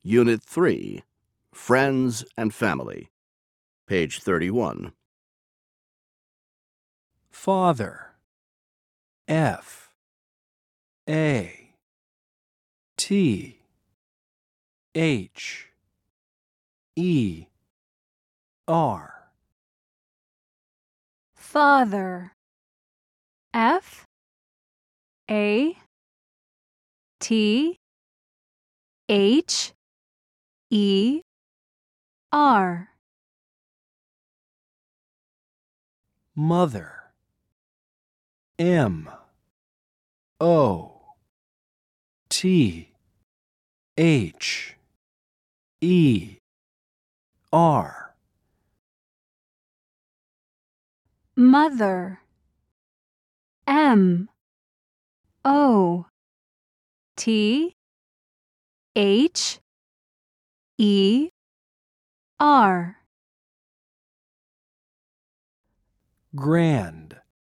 Unit 3, Friends and Family, page 31. Father. F A T H E R. Father. F A T H E R. Mother. M O T H E R. Mother. M O T H E R. Grand.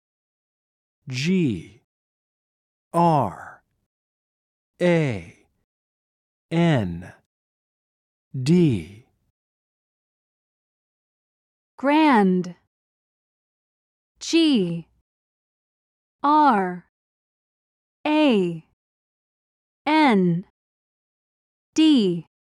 G R A N D. Grand. G R A N D.